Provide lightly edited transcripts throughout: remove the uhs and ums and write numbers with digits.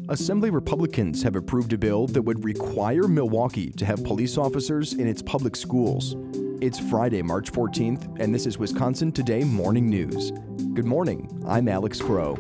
Assembly Republicans have approved a bill that would require Milwaukee to have police officers in its public schools. It's Friday, March 14th, and this is Wisconsin Today Morning News. Good morning, I'm Alex Crow.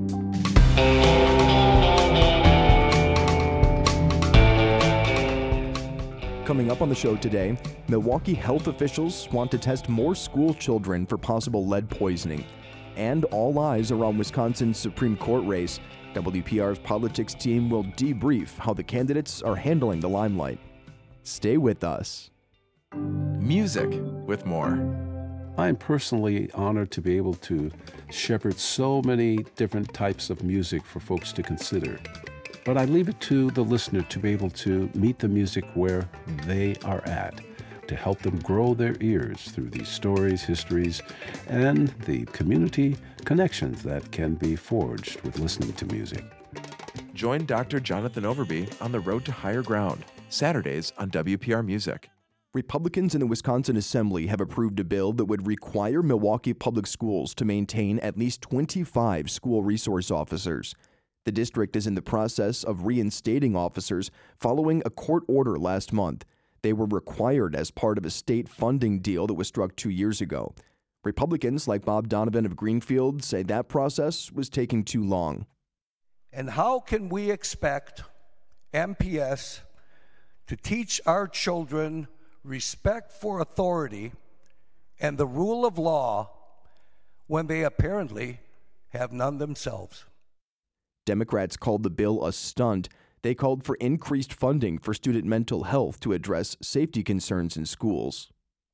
Coming up on the show today, Milwaukee health officials want to test more school children for possible lead poisoning. And all eyes are on Wisconsin's Supreme Court race. WPR's politics team will debrief how the candidates are handling the limelight. Stay with us. Music with more. I'm personally honored to be able to shepherd so many different types of music for folks to consider. But I leave it to the listener to be able to meet the music where they are at, to help them grow their ears through these stories, histories, and the community connections that can be forged with listening to music. Join Dr. Jonathan Overby on the road to higher ground, Saturdays on WPR Music. Republicans in the Wisconsin Assembly have approved a bill that would require Milwaukee Public Schools to maintain at least 25 school resource officers. The district is in the process of reinstating officers following a court order last month. They were required as part of a state funding deal that was struck 2 years ago. Republicans like Bob Donovan of Greenfield say that process was taking too long. And how can we expect MPS to teach our children respect for authority and the rule of law when they apparently have none themselves? Democrats called the bill a stunt. They called for increased funding for student mental health to address safety concerns in schools.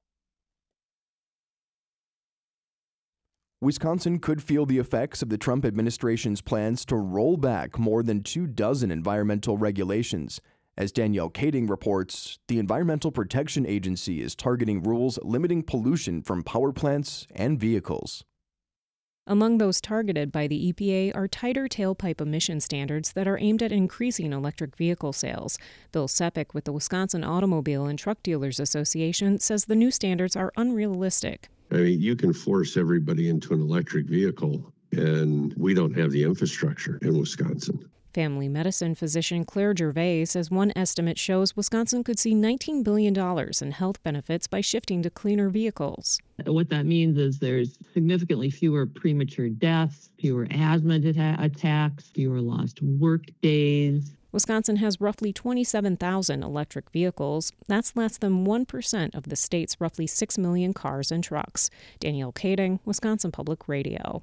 Wisconsin could feel the effects of the Trump administration's plans to roll back more than 24 environmental regulations. As Danielle Kading reports, the Environmental Protection Agency is targeting rules limiting pollution from power plants and vehicles. Among those targeted by the EPA are tighter tailpipe emission standards that are aimed at increasing electric vehicle sales. Bill Sepik with the Wisconsin Automobile and Truck Dealers Association says the new standards are unrealistic. I mean, you can force everybody into an electric vehicle, and we don't have the infrastructure in Wisconsin. Family medicine physician Claire Gervais says one estimate shows Wisconsin could see $19 billion in health benefits by shifting to cleaner vehicles. What that means is there's significantly fewer premature deaths, fewer asthma attacks, fewer lost work days. Wisconsin has roughly 27,000 electric vehicles. That's less than 1% of the state's roughly 6 million cars and trucks. Danielle Kading, Wisconsin Public Radio.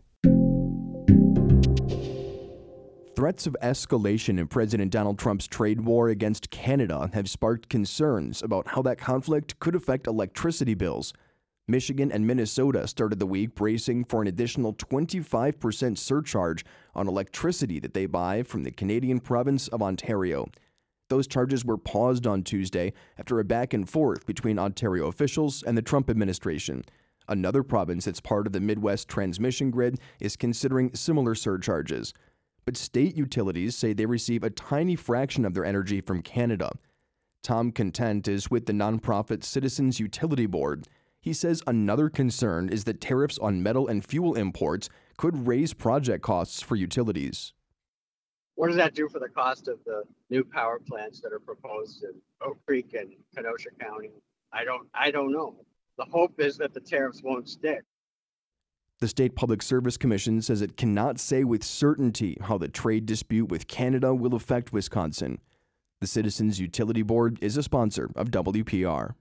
Threats of escalation in President Donald Trump's trade war against Canada have sparked concerns about how that conflict could affect electricity bills. Michigan and Minnesota started the week bracing for an additional 25% surcharge on electricity that they buy from the Canadian province of Ontario. Those charges were paused on Tuesday after a back and forth between Ontario officials and the Trump administration. Another province that's part of the Midwest transmission grid is considering similar surcharges. But state utilities say they receive a tiny fraction of their energy from Canada. Tom Content is with the nonprofit Citizens Utility Board. He says another concern is that tariffs on metal and fuel imports could raise project costs for utilities. What does that do for the cost of the new power plants that are proposed in Oak Creek and Kenosha County? I don't know. The hope is that the tariffs won't stick. The State Public Service Commission says it cannot say with certainty how the trade dispute with Canada will affect Wisconsin. The Citizens Utility Board is a sponsor of WPR.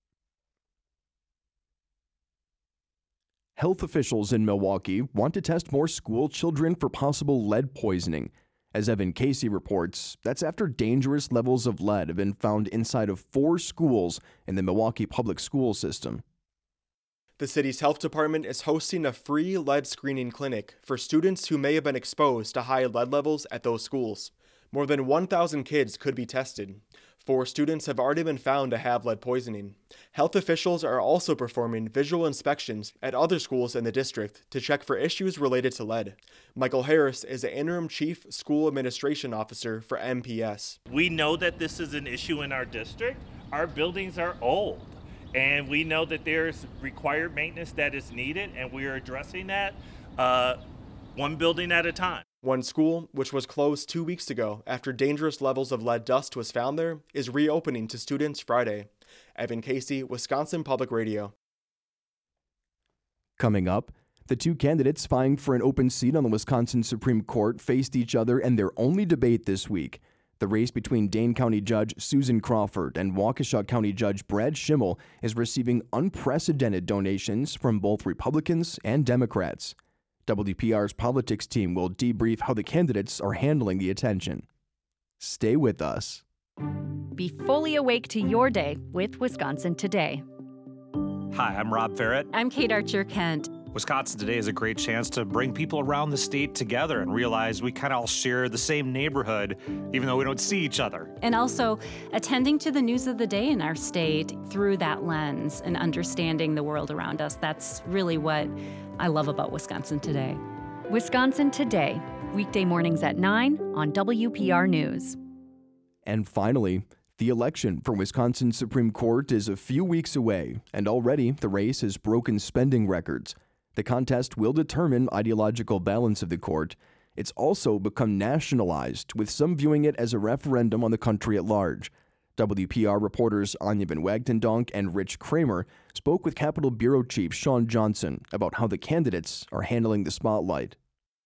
Health officials in Milwaukee want to test more school children for possible lead poisoning. As Evan Casey reports, that's after dangerous levels of lead have been found inside of 4 schools in the Milwaukee public school system. The city's health department is hosting a free lead screening clinic for students who may have been exposed to high lead levels at those schools. More than 1,000 kids could be tested. 4 students have already been found to have lead poisoning. Health officials are also performing visual inspections at other schools in the district to check for issues related to lead. Michael Harris is the interim chief school administration officer for MPS. We know that this is an issue in our district. Our buildings are old. And we know that there's required maintenance that is needed, and we are addressing that one building at a time. One school, which was closed 2 weeks ago after dangerous levels of lead dust was found there, is reopening to students Friday. Evan Casey, Wisconsin Public Radio. Coming up, the two candidates vying for an open seat on the Wisconsin Supreme Court faced each other in their only debate this week. The race between Dane County Judge Susan Crawford and Waukesha County Judge Brad Schimmel is receiving unprecedented donations from both Republicans and Democrats. WPR's politics team will debrief how the candidates are handling the attention. Stay with us. Be fully awake to your day with Wisconsin Today. Hi, I'm Rob Farrett. I'm Kate Archer-Kent. Wisconsin Today is a great chance to bring people around the state together and realize we kind of all share the same neighborhood, even though we don't see each other. And also attending to the news of the day in our state through that lens and understanding the world around us. That's really what I love about Wisconsin Today. Wisconsin Today, weekday mornings at 9 on WPR News. And finally, the election for Wisconsin Supreme Court is a few weeks away, and already the race has broken spending records. The contest will determine ideological balance of the court. It's also become nationalized, with some viewing it as a referendum on the country at large. WPR reporters Anya Van Wagtendonk and Rich Kramer spoke with Capitol Bureau Chief Sean Johnson about how the candidates are handling the spotlight.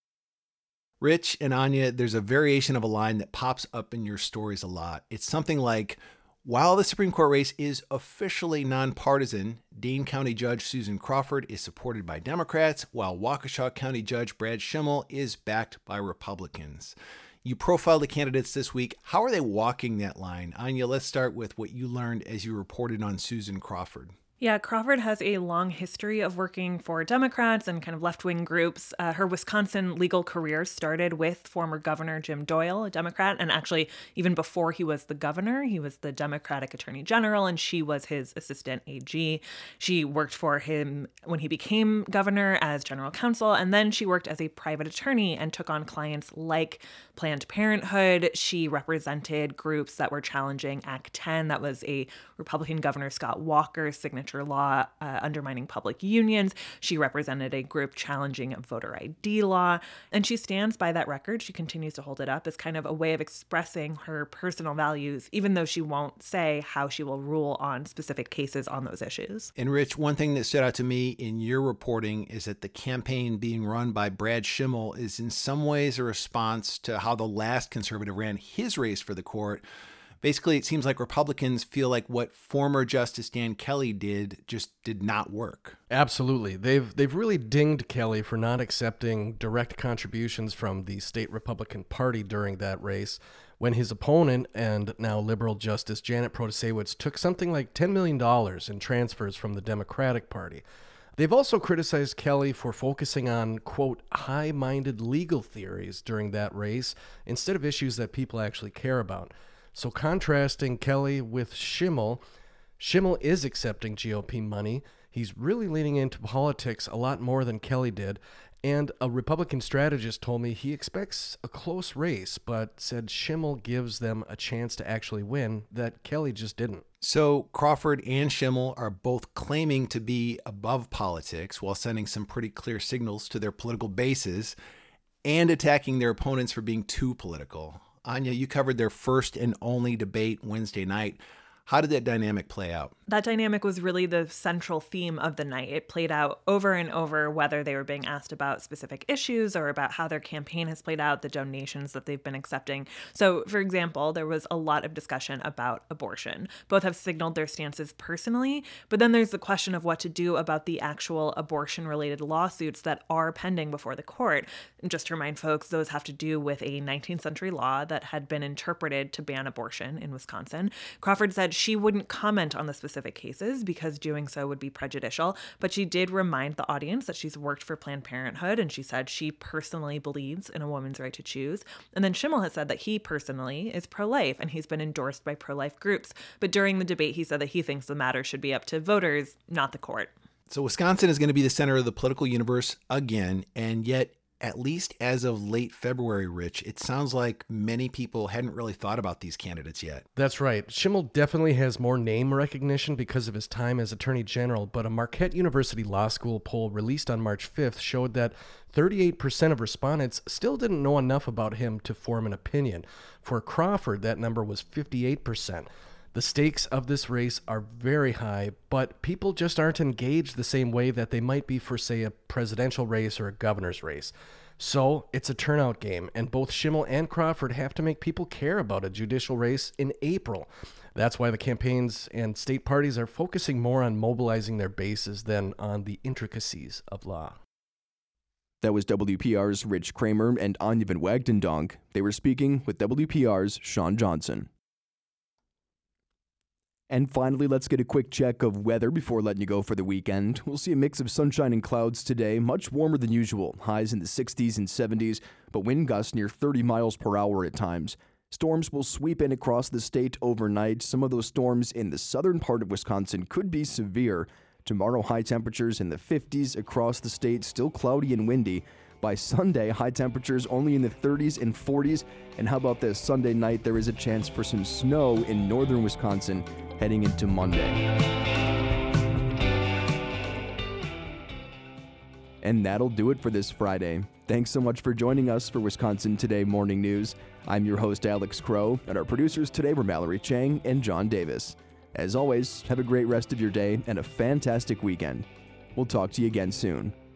Rich and Anya, there's a variation of a line that pops up in your stories a lot. It's something like, while the Supreme Court race is officially nonpartisan, Dane County Judge Susan Crawford is supported by Democrats, while Waukesha County Judge Brad Schimmel is backed by Republicans. You profiled the candidates this week. How are they walking that line? Anya, let's start with what you learned as you reported on Susan Crawford. Yeah, Crawford has a long history of working for Democrats and kind of left-wing groups. Her Wisconsin legal career started with former Governor Jim Doyle, a Democrat, and actually even before he was the governor, he was the Democratic Attorney General, and she was his assistant AG. She worked for him when he became governor as general counsel, and then she worked as a private attorney and took on clients like Planned Parenthood. She represented groups that were challenging Act 10. That was a Republican Governor Scott Walker's signature law undermining public unions. She represented a group challenging a voter ID law, and she stands by that record. She continues to hold it up as kind of a way of expressing her personal values, even though she won't say how she will rule on specific cases on those issues. And Rich, one thing that stood out to me in your reporting is that the campaign being run by Brad Schimmel is in some ways a response to how the last conservative ran his race for the court. Basically, it seems like Republicans feel like what former Justice Dan Kelly did just did not work. Absolutely. They've really dinged Kelly for not accepting direct contributions from the state Republican Party during that race, when his opponent and now liberal Justice Janet Protasewicz took something like $10 million in transfers from the Democratic Party. They've also criticized Kelly for focusing on, quote, high-minded legal theories during that race instead of issues that people actually care about. So contrasting Kelly with Schimmel, Schimmel is accepting GOP money. He's really leaning into politics a lot more than Kelly did. And a Republican strategist told me he expects a close race, but said Schimmel gives them a chance to actually win that Kelly just didn't. So Crawford and Schimmel are both claiming to be above politics while sending some pretty clear signals to their political bases and attacking their opponents for being too political. Anya, you covered their first and only debate Wednesday night. How did that dynamic play out? That dynamic was really the central theme of the night. It played out over and over, whether they were being asked about specific issues or about how their campaign has played out, the donations that they've been accepting. So, for example, there was a lot of discussion about abortion. Both have signaled their stances personally, but then there's the question of what to do about the actual abortion-related lawsuits that are pending before the court. And just to remind folks, those have to do with a 19th century law that had been interpreted to ban abortion in Wisconsin. Crawford said she wouldn't comment on the specific cases because doing so would be prejudicial, but she did remind the audience that she's worked for Planned Parenthood, and she said she personally believes in a woman's right to choose. And then Schimmel has said that he personally is pro-life, and he's been endorsed by pro-life groups. But during the debate, he said that he thinks the matter should be up to voters, not the court. So Wisconsin is going to be the center of the political universe again, and yet at least as of late February, Rich, it sounds like many people hadn't really thought about these candidates yet. That's right. Schimmel definitely has more name recognition because of his time as Attorney General, but a Marquette University Law School poll released on March 5th showed that 38% of respondents still didn't know enough about him to form an opinion. For Crawford, that number was 58%. The stakes of this race are very high, but people just aren't engaged the same way that they might be for, say, a presidential race or a governor's race. So it's a turnout game, and both Schimmel and Crawford have to make people care about a judicial race in April. That's why the campaigns and state parties are focusing more on mobilizing their bases than on the intricacies of law. That was WPR's Rich Kramer and Anya Van Wagtendonk. They were speaking with WPR's Sean Johnson. And finally, let's get a quick check of weather before letting you go for the weekend. We'll see a mix of sunshine and clouds today, much warmer than usual, highs in the 60s and 70s, but wind gusts near 30 miles per hour at times. Storms will sweep in across the state overnight. Some of those storms in the southern part of Wisconsin could be severe. Tomorrow, high temperatures in the 50s across the state, still cloudy and windy. By Sunday, high temperatures only in the 30s and 40s. And how about this? Sunday night, there is a chance for some snow in northern Wisconsin heading into Monday. And that'll do it for this Friday. Thanks so much for joining us for Wisconsin Today Morning News. I'm your host, Alex Crow, and our producers today were Mallory Chang and John Davis. As always, have a great rest of your day and a fantastic weekend. We'll talk to you again soon.